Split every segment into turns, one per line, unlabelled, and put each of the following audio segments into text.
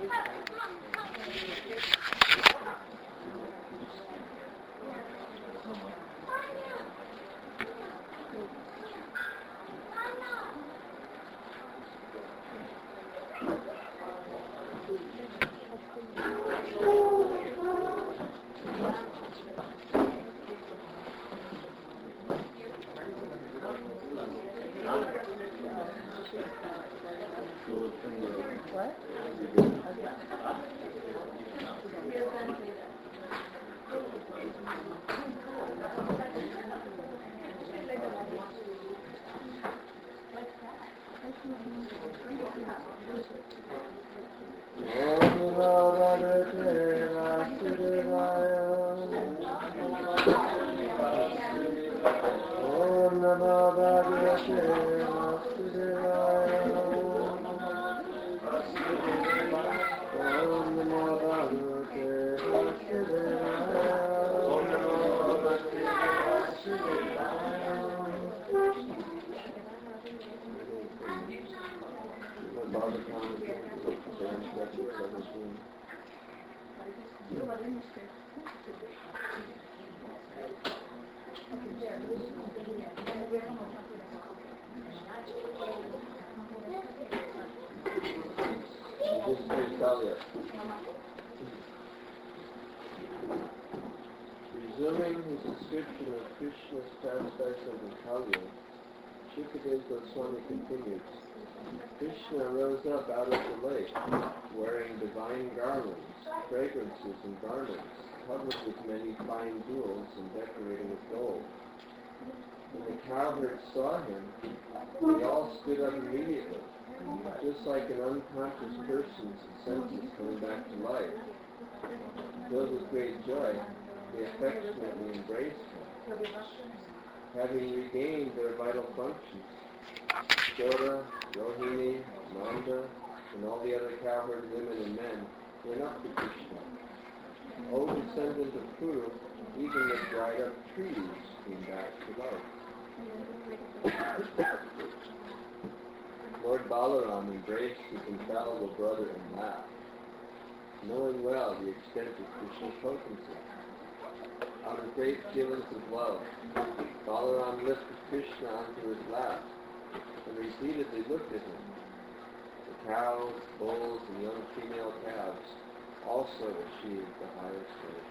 Resuming his description of Krishna's pastimes in Kali, Shukadeva Goswami continues, Krishna rose up out of the lake, wearing divine garlands, fragrances, and garments, covered with many fine jewels and decorated with gold. When the cowherds saw him, they all stood up immediately, just like an unconscious person's senses coming back to life. Filled with great joy, they affectionately embraced him. Having regained their vital functions, Yashoda, Rohini, Nanda, and all the other cowherd women and men went up to Krishna. O descendant of Kuru, even the dried up trees came back to life. Lord Balaram embraced his infallible brother and laughed, knowing well the extent of Krishna's potency. Out of great feelings of love, Balaram lifted Krishna onto his lap and repeatedly looked at him. The cows, bulls, and young female calves also achieved the highest stage.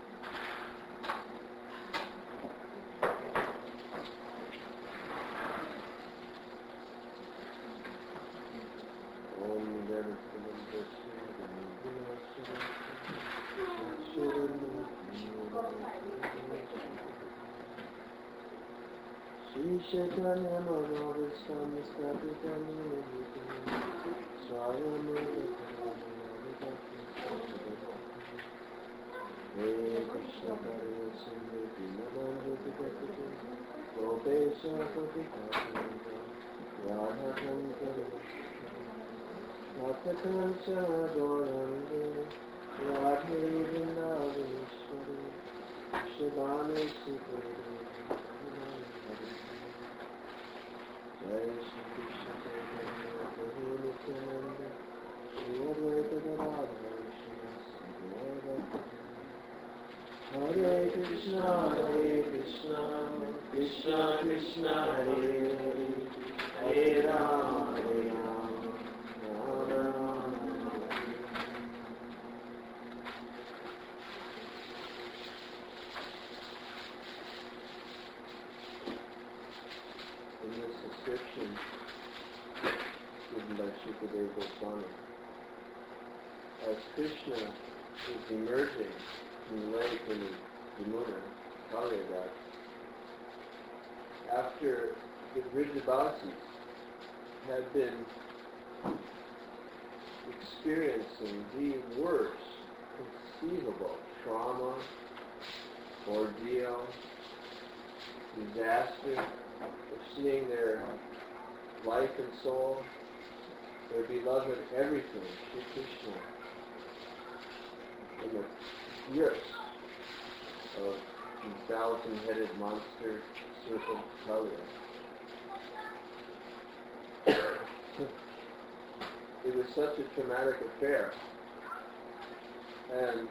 Shri Chaitanya Manavistami Stapitani Swayamurti Hare Krishna Hare Simriti Navandati Kapiti Gopesha Patikata Radha Kankara Rathakancha Dorande Radhe Vindaveshwari Shivane Sukari Jai Shri Krishna Chaitanya Prabhu Nityananda Shri Advaita Gadadhara Hare Krishna, Krishna Krishna, Hare Hare, Hare Rama, Hare Rama, Rama Rama. In this description given by Shukadeva Goswami, as Krishna is emerging from the lake in Yamuna, Kaliyagat, after the Vrajavasis had been experiencing the worst conceivable trauma, ordeal, disaster of seeing their life and soul, their beloved everything, Shri Krishna, in the grips of the 1,000-headed monster serpent Kaliya. It was such a traumatic affair And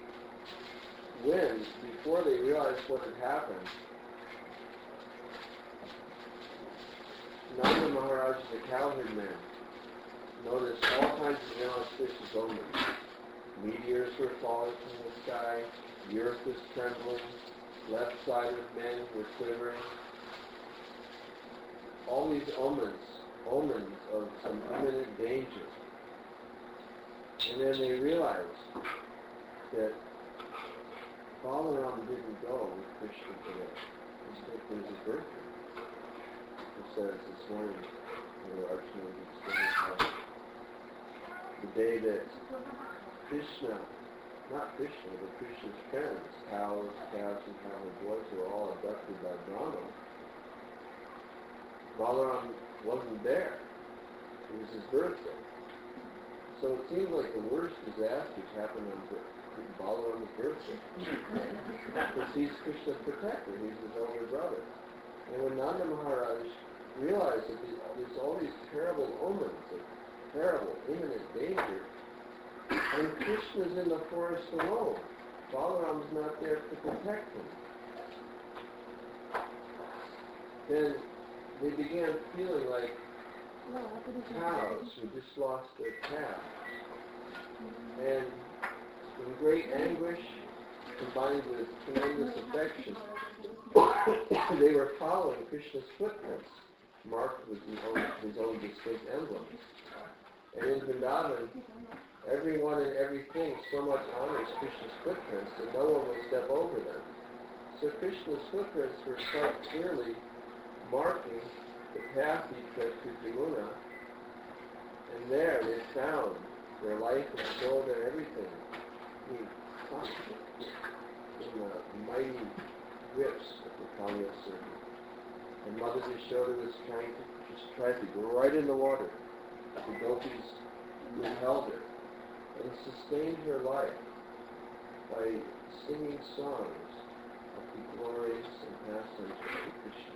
before they realized what had happened, Nanda Maharaj, the cowherd man, noticed all kinds of inauspicious omens. Meteors were falling from the sky, the earth was trembling, left side of men were quivering. All these omens of some imminent danger. And then they realized that Balaram didn't go with Krishna today. It was his birthday. It says this morning, Arjuna was explaining how the day that Krishna, not Krishna, but Krishna's parents, cows, calves, and cowherd boys were all abducted by Brahma. Balaram wasn't there. It was his birthday. So it seemed like the worst disasters happened on Balaram's birthday. Because he's Krishna's protector. He's his older brother. And when Nanda Maharaj realized that there's all these terrible omens of terrible, imminent danger, and Krishna's in the forest alone, Balaram's not there to protect him, then they began feeling like cows who just lost their calf. And in great anguish, combined with tremendous affection, they were following Krishna's footprints, marked with his own distinct emblems. And in Vrindavan, everyone and everything so much honors Krishna's footprints that no one will step over them. So Krishna's footprints were quite clearly marking the path he took to Jamuna, and there they found their life and soul and everything being caught in the mighty grips of the Kaliya serpent. And Mother Yashoda was tried to go right in the water. The gopis withheld her and sustained her life by singing songs of the glories and pastimes of Krishna.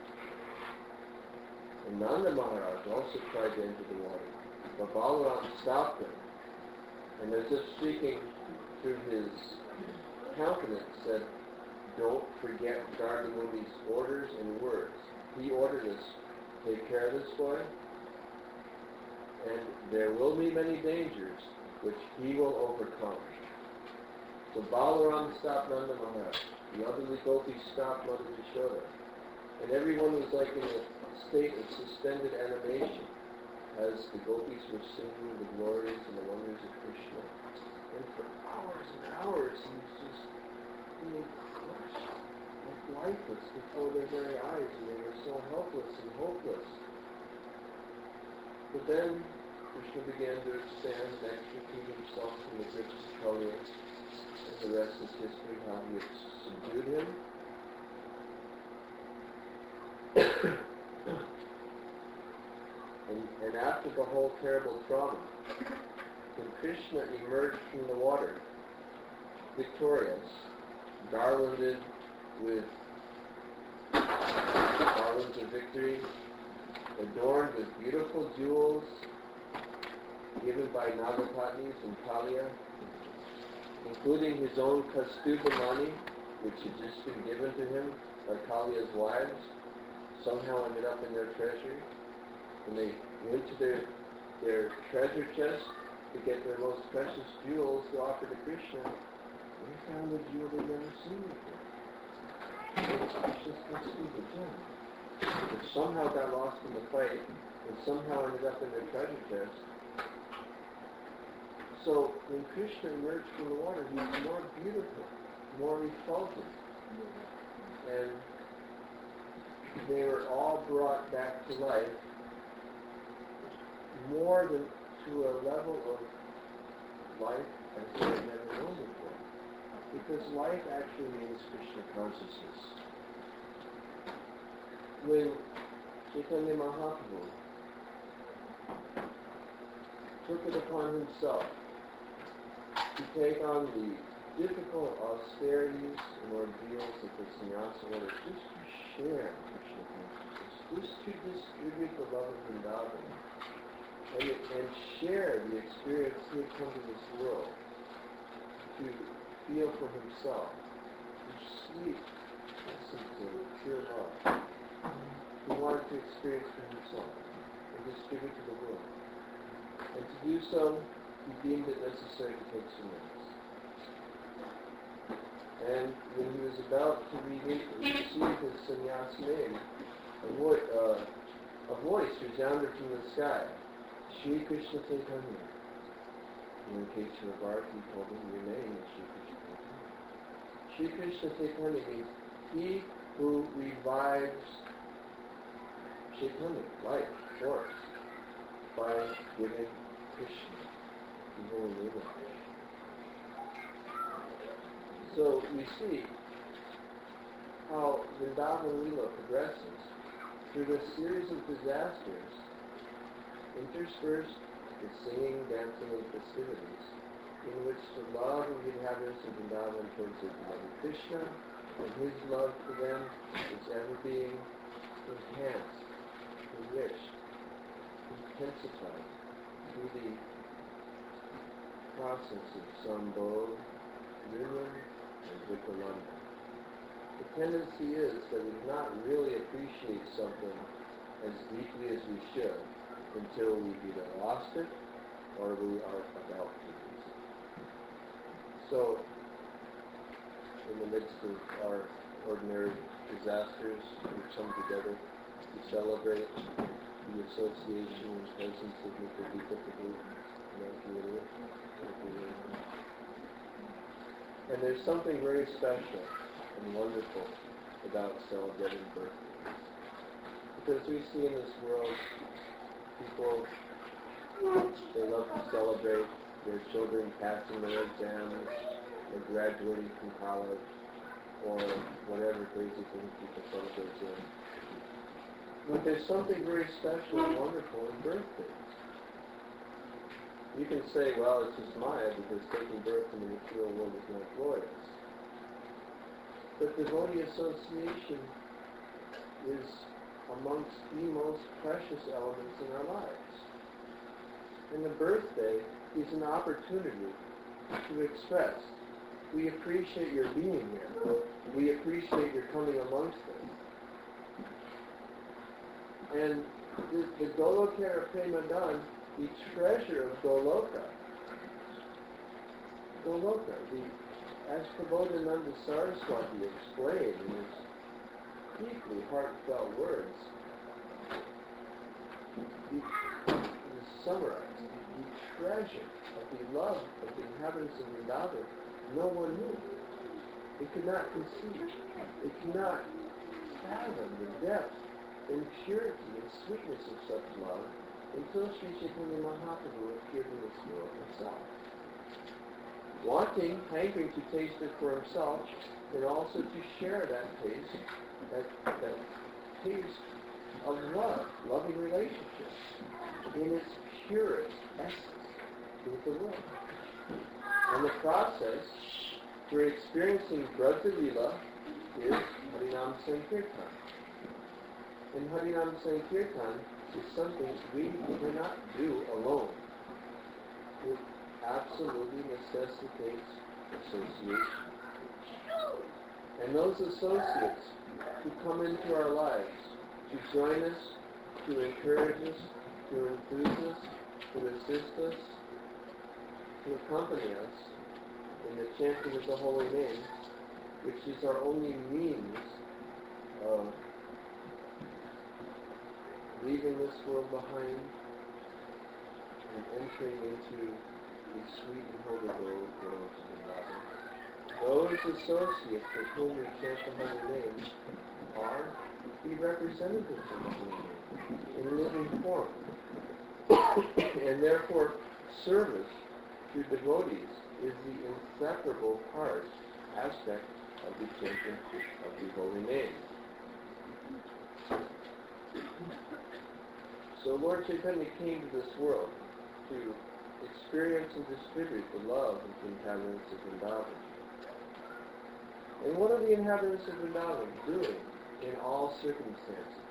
And Nanda Maharaj also tried to enter the water, but Balaram stopped him, and as if speaking through his countenance, said, "Don't forget Gargamuni's orders and words. He ordered us, take care of this boy, and there will be many dangers which he will overcome." So Balaram stopped Nanda Maharaj. The elderly gopis stopped Mother Yashoda. And everyone was like in a state of suspended animation as the gopis were singing the glories and the wonders of Krishna. And for hours and hours he was just being crushed, like lifeless before their very eyes, and they were so helpless and hopeless. But then Krishna began to expand and extricate himself from the grips of Kaliya, and the rest is history, how he had subdued him. And after the whole terrible trauma, when Krishna emerged from the water, victorious, garlanded with garlands of victory, adorned with beautiful jewels given by Nagapatnis and Kaliya, including his own Kastuba money, which had just been given to him by Kaliya's wives, somehow ended up in their treasury. When they went to their treasure chest to get their most precious jewels to offer to Krishna, they found a jewel they'd never seen before. It was Krishna's Kastuba gem, which somehow got lost in the fight and somehow ended up in their treasure chest. So when Krishna emerged from the water, he was more beautiful, more refulgent. And they were all brought back to life more than to a level of life as they had never known before. Because life actually means Krishna consciousness. When Chaitanya Mahaprabhu took it upon himself to take on the difficult austerities and ordeals of the sannyasa order, just to share Krishna consciousness, just to distribute the love of Vrindavan, and share the experience he had come to this world. to feel for himself, to sweet essence of pure love. He wanted to experience for himself and distribute to the world. And to do so, he deemed it necessary to take some rest. And when he was about to receive his sannyas name, a voice resounded from the sky, Shri Krishna Chaitanya. In case you were Bharati, he told him your name is Shri Krishna Chaitanya. Shri Krishna Chaitanya means he who revives Chaitanya, life, force, by giving Krishna the holy name of Krishna. So we see how Vrindavan Leela progresses through this series of disasters, interspersed with singing, dancing, and festivities, in which the love of the inhabitants of Vrindavan towards their beloved Krishna and his love for them is ever being enhanced, enriched, intensified through the process of Sambho, union, and Vikalanda. The tendency is that we do not really appreciate something as deeply as we should until we've either lost it or we are about to lose it. So, in the midst of our ordinary disasters, we come together to celebrate the association and presence of Mr. Deepakabhu. And there's something very special and wonderful about celebrating birthdays. Because we see in this world people, they love to celebrate their children passing their exams or graduating from college or whatever crazy things people celebrate doing. But there's something very special and wonderful in birthdays. You can say, well, it's just Maya because taking birth in the material world is not glorious. But devotee association is amongst the most precious elements in our lives. And the birthday is an opportunity to express, we appreciate your being here. We appreciate your coming amongst us. And the Golokara Premandan, the treasure of Goloka, as Prabodhananda Saraswati explained in his deeply heartfelt words, is summarized, the treasure of the love of the inhabitants of Vrindavan, no one knew. It could not conceive. It could not fathom the depth and purity and sweetness of such love until Sri Chaitanya Mahaprabhu appeared in this world himself. Wanting, hankering to taste it for himself, and also to share that taste, that taste of love, loving relationship, in its purest essence with the world. And the process for experiencing Braj Leela is Harinam Sankirtan. And Harinam Sankirtan is something we cannot do alone. It absolutely necessitates association. And those associates who come into our lives to join us, to encourage us, to enthuse us, to assist us, to accompany us in the chanting of the holy name, which is our only means of leaving this world behind and entering into the sweet and holy world of those associates with whom we chant the holy name are the representatives of the holy name in living form. And therefore, service to devotees is the inseparable aspect of the chanting of the holy name. So Lord Chaitanya came to this world to experience and distribute the love of the inhabitants of Vrindavan. And what are the inhabitants of Vrindavan doing in all circumstances?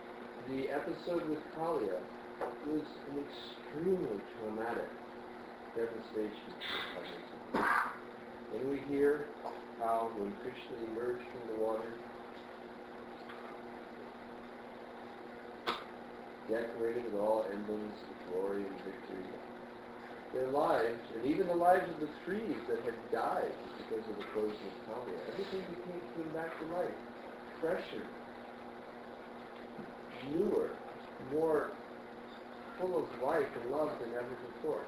The episode with Kalia was an extremely traumatic devastation that comes. When we hear how when Krishna emerged from the water, decorated with all emblems of glory and victory, their lives, and even the lives of the trees that had died because of the poison of Kaliya, everything came back to life, fresher, newer, more full of life and love than ever before.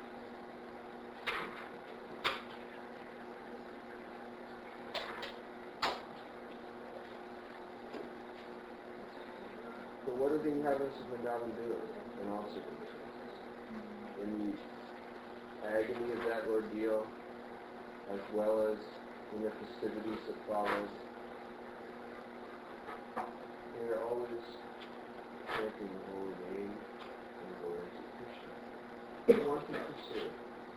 So what do the inhabitants of Vrindavan do in all circumstances? In the agony of that ordeal, as well as in the festivities that followed, they are always chanting the holy name and the glories of Krishna. They want to pursue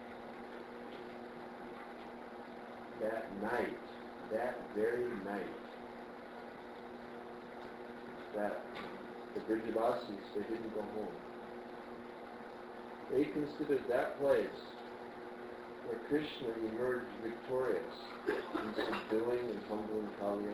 that night, that very night, that the Brijavasis, they didn't go home. They considered that place where Krishna emerged victorious in subduing and humbling Kaliya.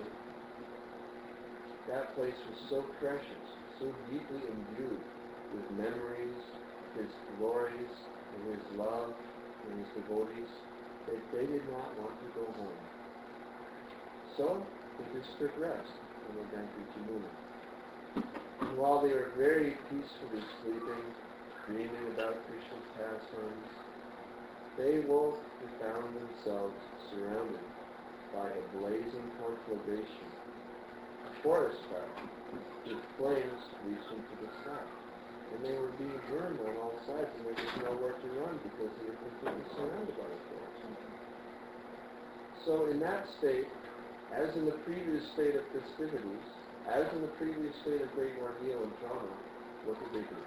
That place was so precious, so deeply imbued with memories, his glories, and his love, and his devotees, that they did not want to go home. So they just took rest and went down to Jamuna. And while they were very peacefully sleeping, dreaming about Krishna's pastimes, they woke and found themselves surrounded by a blazing conflagration, a forest fire, with flames reaching to the sky. And they were being burned on all sides, and there was nowhere to run because they were completely surrounded by the forest. So in that state, as in the previous state of festivities, as in the previous state of great ordeal and trauma, what did they do?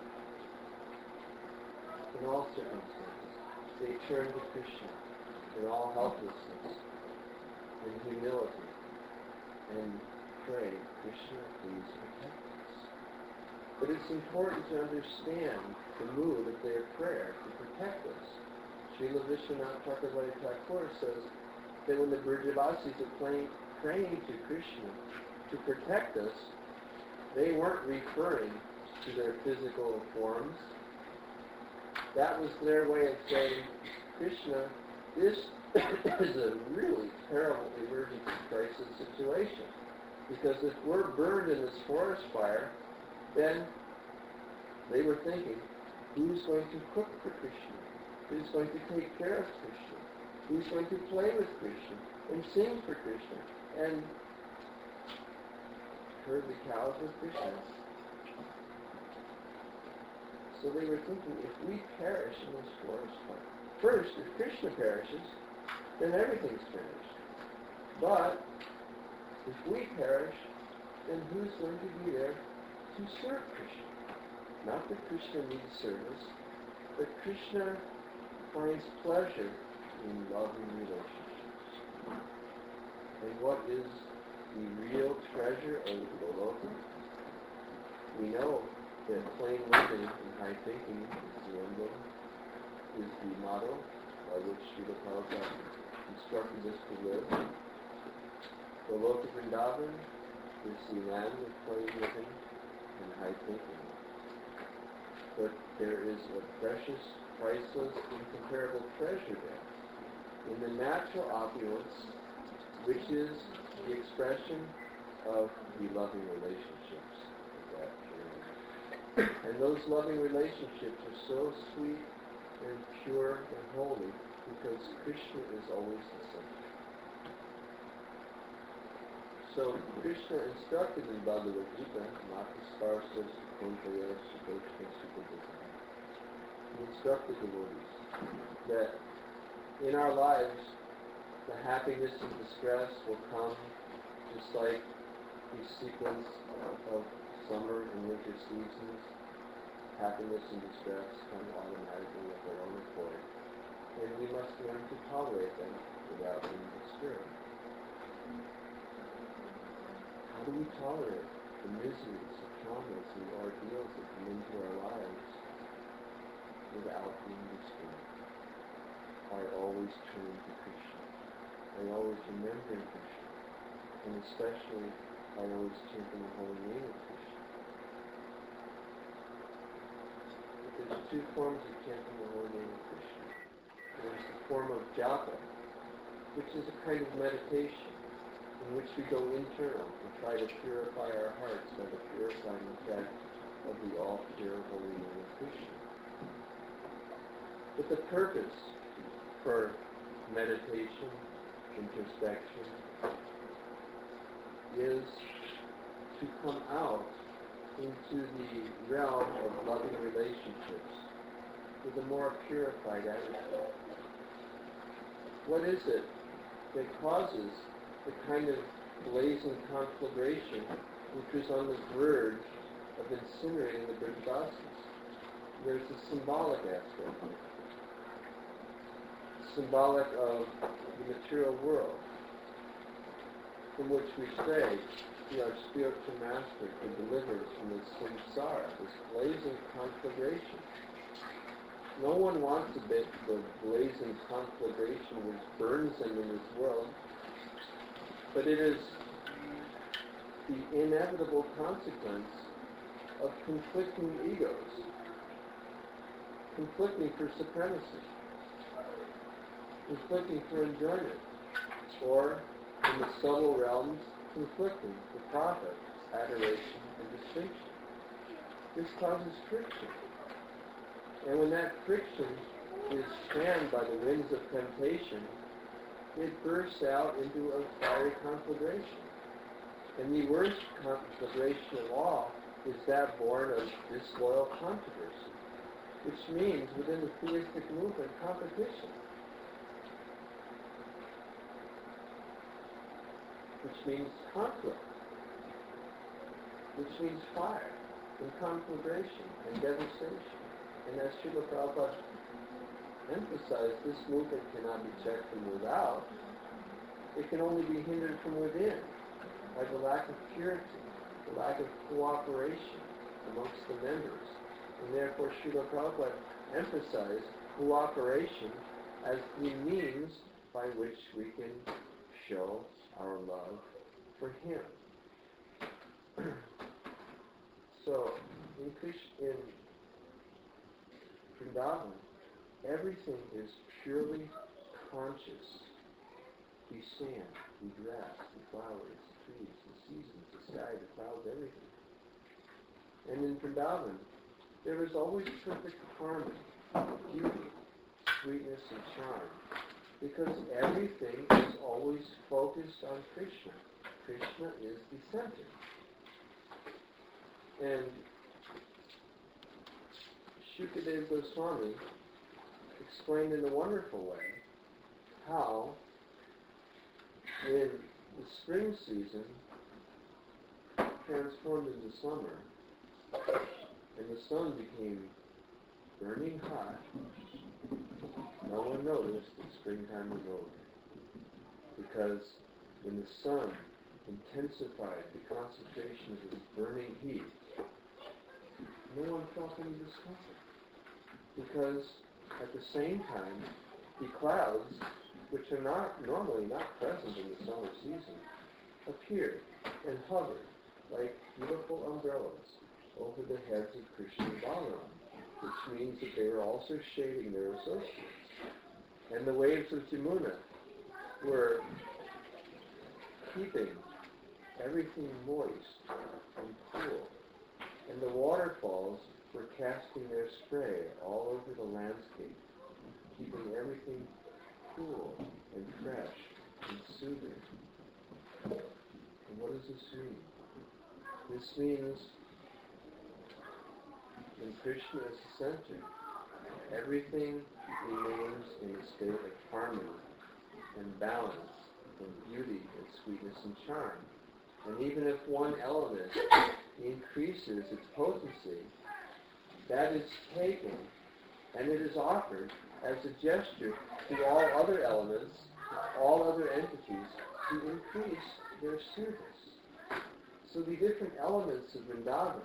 In all circumstances, they turned to Krishna in all helplessness, in humility, and prayed, Krishna, please protect us. But it's important to understand the mood of their prayer to protect us. Srila Vishwanath Chakravarti Thakur says that when the Brijavasis are praying to Krishna to protect us, they weren't referring to their physical forms. That was their way of saying, Krishna, this is a really terrible emergency crisis situation. Because if we're burned in this forest fire, then they were thinking, who's going to cook for Krishna? Who's going to take care of Krishna? Who's going to play with Krishna and sing for Krishna? And herd the cows with Krishna? So they were thinking, if we perish in this forest fire, first, if Krishna perishes, then everything's finished. But if we perish, then who's going to be there to serve Krishna? Not that Krishna needs service, but Krishna finds pleasure in loving relationships. And what is the real treasure of Goloka? We know that plain living and high thinking is the emblem, is the motto by which Srila Prabhupada instructed us to live. Goloka Vrindavan is the land of plain living and high thinking. But there is a precious, priceless, incomparable treasure there in the natural opulence, which is the expression of the loving relationships of that journey. And those loving relationships are so sweet and pure and holy because Krishna is always the subject. So Krishna instructed in Bhagavad Gita, Mataspārsas, Kuntayash, Sukochka, Sukadasa. He instructed the devotees that in our lives, the happiness and distress will come just like the sequence of summer and winter seasons. Happiness and distress come automatically of their own accord. And we must learn to tolerate them without being disturbed. How do we tolerate the miseries, the traumas, and the ordeals that come into our lives without being disturbed? I always turn to Krishna. I always remember Krishna. And especially, I always chant in the holy name of Krishna. But there's two forms of chanting the holy name of Krishna. There's the form of japa, which is a kind of meditation in which we go internal and try to purify our hearts by the purifying effect of the all-pure holy name of Krishna. But the purpose for meditation, introspection, is to come out into the realm of loving relationships with a more purified attitude. What is it that causes the kind of blazing conflagration which was on the verge of incinerating the Brajavasis? There's a symbolic aspect, symbolic of the material world, from which we say, our spiritual master to deliver us from this samsara, this blazing conflagration. No one wants a bit of blazing conflagration which burns them in this world, but it is the inevitable consequence of conflicting egos, conflicting for supremacy, conflicting for enjoyment, or in the subtle realms, conflicting for profit, adoration, and distinction. This causes friction. And when that friction is fanned by the winds of temptation, it bursts out into a fiery conflagration. And the worst conflagration of all is that born of disloyal controversy, which means within the theistic movement, competition, which means conflict, which means fire and conflagration and devastation. And as Srila Prabhupada emphasized, this movement cannot be checked from without. It can only be hindered from within by the lack of purity, the lack of cooperation amongst the members. And therefore Srila Prabhupada emphasized cooperation as the means by which we can show our love for him. So, in Vrindavan, everything is purely conscious. The sand, the grass, the flowers, the trees, the seasons, the sky, the clouds, everything. And in Vrindavan, there is always perfect harmony, beauty, sweetness, and charm, because everything is always focused on Krishna. Krishna is the center. And Shukadeva Goswami explained in a wonderful way how in the spring season transformed into summer and the sun became burning hot, no one noticed that springtime was over. Because when the sun intensified the concentration of its burning heat, no one felt any discomfort. Because at the same time, the clouds, which are normally not present in the summer season, appeared and hovered like beautiful umbrellas over the heads of Krishna and Balaram, which means that they were also shading their associates. And the waves of Jamuna were keeping everything moist and cool. And the waterfalls were casting their spray all over the landscape, keeping everything cool and fresh and soothing. And what does this mean? This means when Krishna is the center, everything remains in a state of harmony and balance and beauty and sweetness and charm. And even if one element increases its potency, that is taken and it is offered as a gesture to all other elements, all other entities, to increase their service. So the different elements of Vrindavan,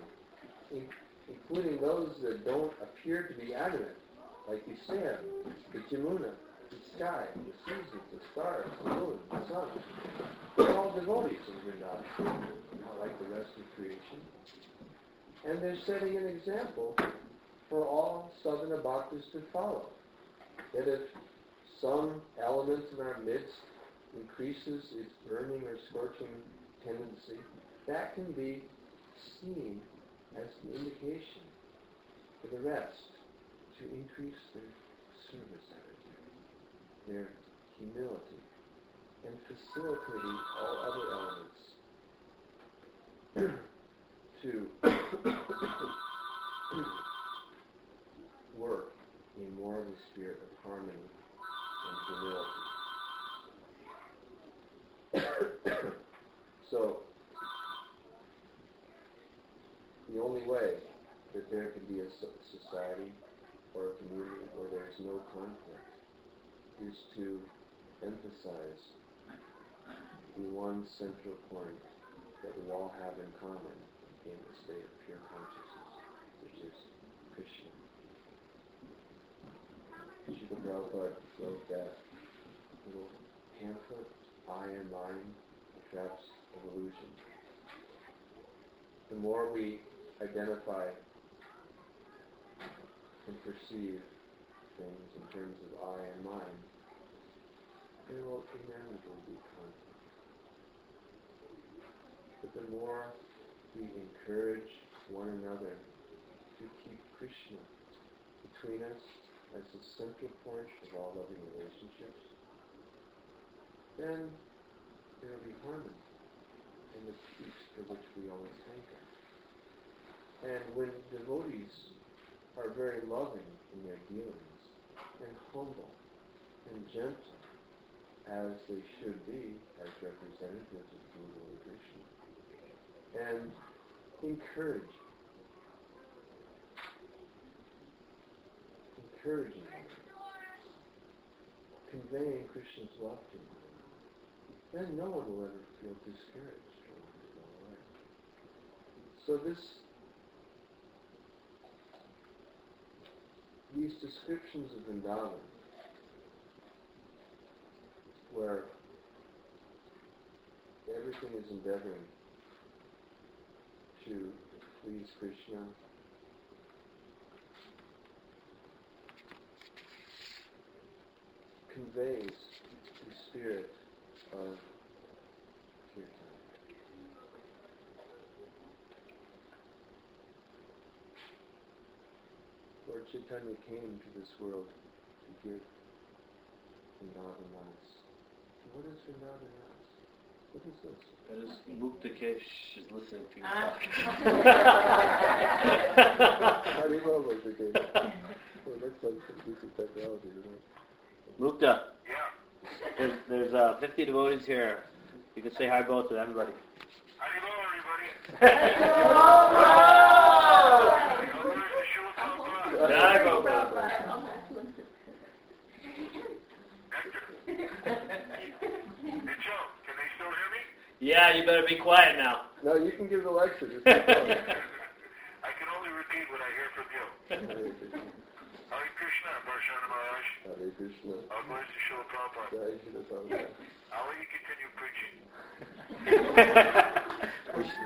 including those that don't appear to be adamant, like you said, the Jamuna, the sky, the seasons, the stars, the moon, the sun. They're all devotees of Vrindavan, not like the rest of creation. And they're setting an example for all sadhana bhaktas to follow. That if some element in our midst increases its burning or scorching tendency, that can be seen as an indication for the rest to increase their service attitude, their humility, and facilitating all other elements to work in more of the spirit of harmony and humility. So, the only way that there can be a society or a community where there is no conflict is to emphasize the one central point that we all have in common in the state of pure consciousness, which is Krishna. Srila Prabhupada wrote that little pamphlet, I and Mine, The Traps of Illusion. The more we identify and perceive things in terms of I and mine, there will inevitably be conflict. But the more we encourage one another to keep Krishna between us as the central point of all loving relationships, then there will be harmony and the peace for which we always hanker. And when devotees are very loving in their dealings, and humble and gentle, as they should be as representatives of Guru Krishna, and encouraging them, conveying Krishna's love to them, then no one will ever feel discouraged or want to go away. So these descriptions of Vrindavan, where everything is endeavoring to please Krishna, conveys the spirit of Kirtan. Lord Chaitanya came to this world to give Vrindavan Ras. What is Vrindavan Ras? What is this?
That is Muktakesh is listening to you talk.
Haribol Muktakesh. Well, that's like some decent technology, isn't it?
Mukta. Yeah. There's 50 devotees here. You can say hi both to everybody.
Haribol, everybody.
Jai Gopal. Yeah, you better be quiet now.
No, you can give the lecture. Just keep going.
I can only repeat what I hear from you. Hare Krishna, Varshana Maharaj.
Hare Krishna.
All glories to Srila Prabhupada.
Jai Shri Prabhupada.
I'll let you continue preaching.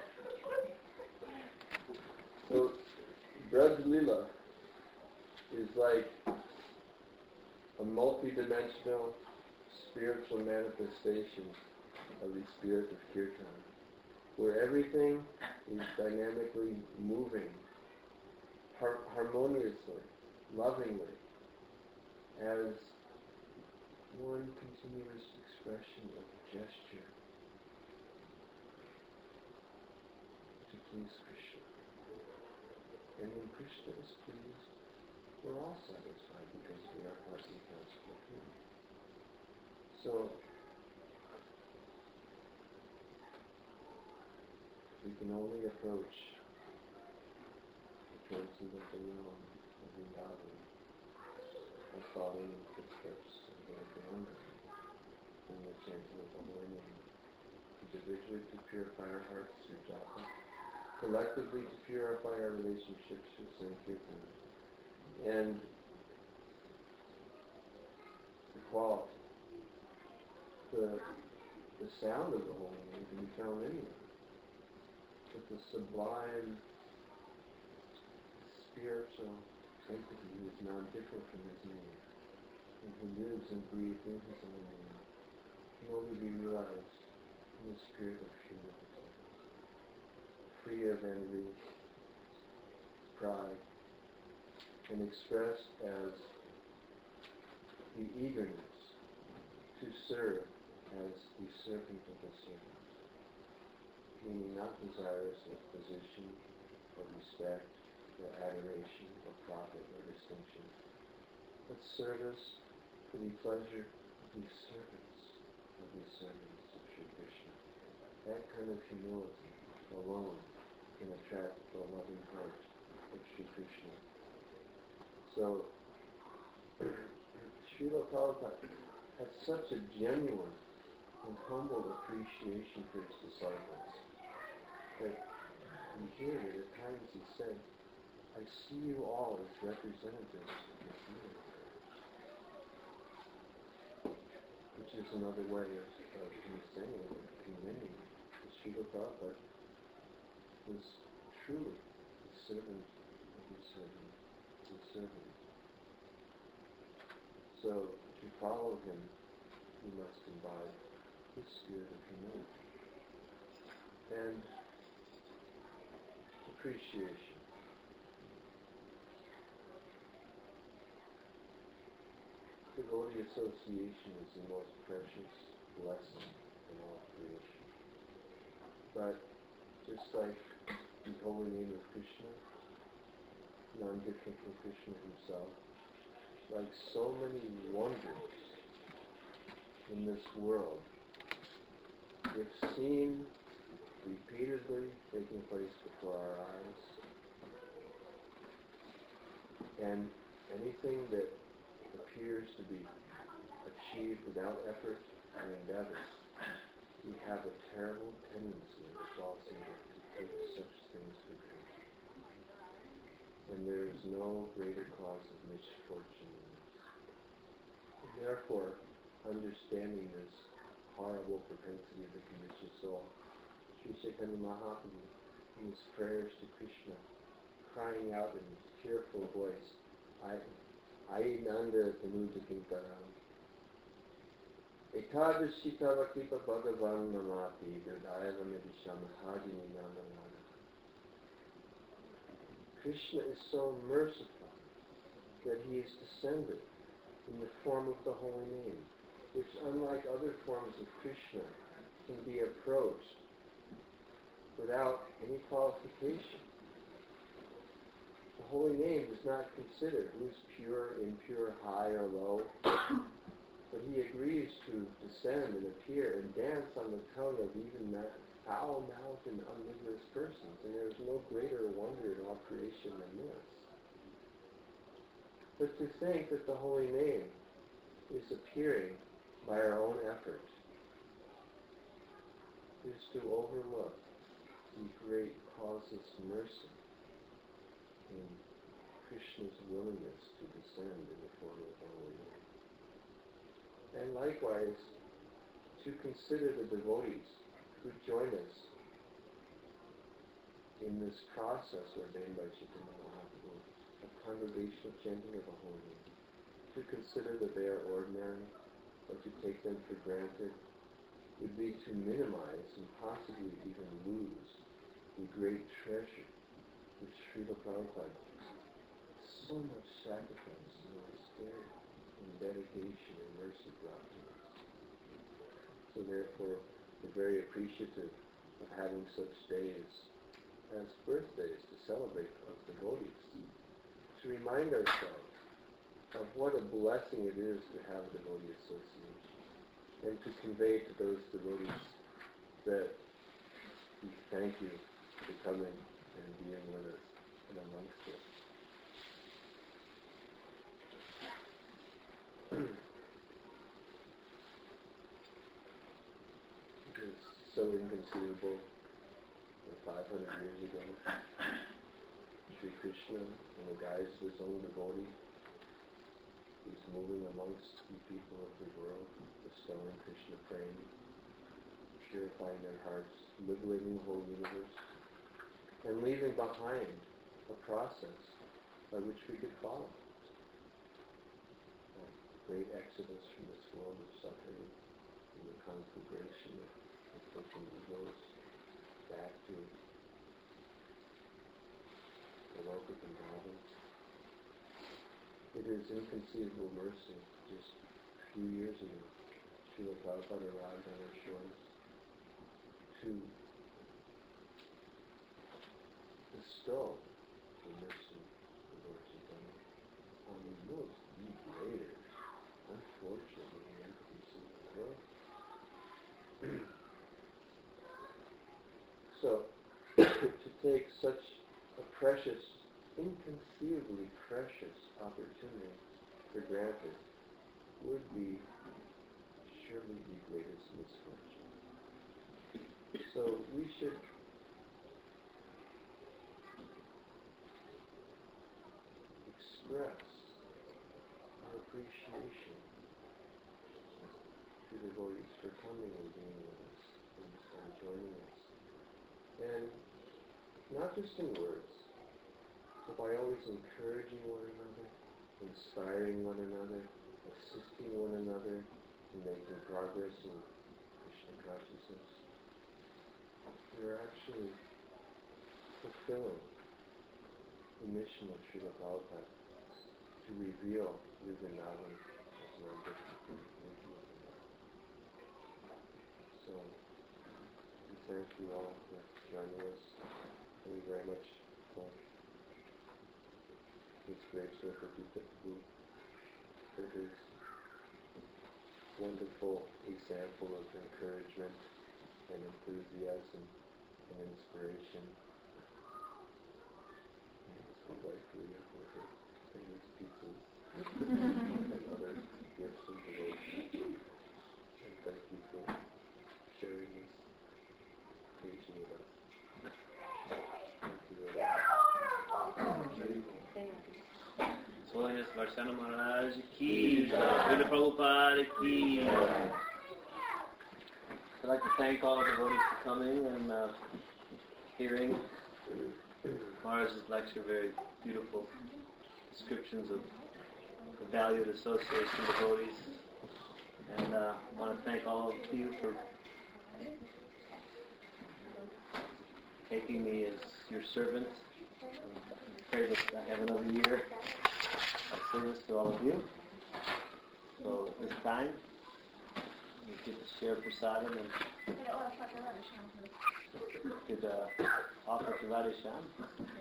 So, Braj Lila is like a multi-dimensional spiritual manifestation of the spirit of Kirtan, where everything is dynamically moving, harmoniously, lovingly, as one continuous expression of gesture to please Krishna. And when Krishna is pleased, we're all satisfied because we are partly counsel of Him. So, we can only approach the transcendental realm of Vrindavan by following the footsteps of Lord Brahma in the chanting of the Holy Name, individually to purify our hearts through japa, collectively to purify our relationships with Sankirtan, and the sound of the holy name can be found anywhere. But the sublime spiritual entity who is non-different from his name, and who lives and breathes in his own name, can only be realized in the spirit of humility, free of envy, pride, and expressed as the eagerness to serve as the servant of the servant, meaning not desirous of position or respect or adoration or profit or distinction, but service for the pleasure of the servants of Sri Krishna. That kind of humility alone can attract the loving heart of Sri Krishna. So, Srila Prabhupada had such a genuine and humble appreciation for his disciples that we hear that at times he said, I see you all as representatives of the universe. Which is another way of him saying, conveying that Srila Prabhupada was truly the servant of the servant, the servant. So, to follow him, you must imbibe the spirit of humility and appreciation. Devotee association is the most precious blessing in all creation. But just like the holy name of Krishna, non-different from Krishna himself, like so many wonders in this world, if seen repeatedly taking place before our eyes, and anything that appears to be achieved without effort and endeavor, we have a terrible tendency in the false ego to take such things for granted. And there is no greater cause of misfortune than this. And therefore, understanding this horrible propensity of the conditioned soul, Sri Chaitanya Mahaprabhu, in his prayers to Krishna, crying out in his tearful voice, Ai Nanda Tanuja Kinkaram. Ekadashi Tava Kripa Bhagavan Namati Dardayava Medisham Hajini Namanana. Krishna is so merciful that he is descended in the form of the holy name, which unlike other forms of Krishna can be approached without any qualification. The holy name does not consider who's pure, impure, high, or low, but he agrees to descend and appear and dance on the tongue of even foul-mouthed and omnivorous persons, and there is no greater wonder in all creation than this. But to think that the holy name is appearing by our own effort is to overlook the great causeless mercy in Krishna's willingness to descend in the form of the holy name. And likewise, to consider the devotees who join us in this process ordained by Chaitanya Mahaprabhu of congregational chanting of the holy name, to consider that they are ordinary, or to take them for granted, would be to minimize and possibly even lose the great treasure which Srila Prabhupada so much sacrifice and austerity and dedication and mercy brought to us. So therefore, we're very appreciative of having such days as birthdays to celebrate of devotees, to remind ourselves of what a blessing it is to have a devotee association, and to convey to those devotees that we thank you for coming and being with us and amongst us. It is so inconceivable that 500 years ago, Sri Krishna, in the guise of his own devotee, is moving among amongst the people of the world, bestowing Krishna prema, purifying their hearts, liberating the whole universe, and leaving behind a process by which we could follow. A great exodus from this world of suffering and the conflagration of afflicting egos back to the work of Vrindavan. It is inconceivable mercy. Just a few years ago, Srila Prabhupada arrived on our shores to bestow the mercy of Lord Chaitanya on the most degraded, unfortunately, entities in the world. So, to take such a precious, inconceivably precious opportunity for granted would be surely the greatest misfortune. So we should express our appreciation to the devotees for coming and being with us and joining us. And not just in words, but by always encouraging one another, inspiring one another, assisting one another in making progress in Krishna consciousness. We're actually fulfilling the mission of Srila Prabhupada to reveal Vrindavan as an object. So, we thank you all for joining us. Thank you very much for his great Srila for his wonderful example of encouragement and enthusiasm and inspiration. And like Leah for her famous pizzas and other gifts and devotion. And thank you for sharing this teaching with us. Thank you very much.
So His Varsana Maharaj ki, Srila Prabhupada ki. I'd like to thank all the devotees for coming and hearing Maharaj's lecture. Very beautiful descriptions of the valued association devotees. And I want to thank all of you for taking me as your servant. I pray that I have another year of service to all of you. So this time, we get to share prasadam and could offer to Radhe Shyam.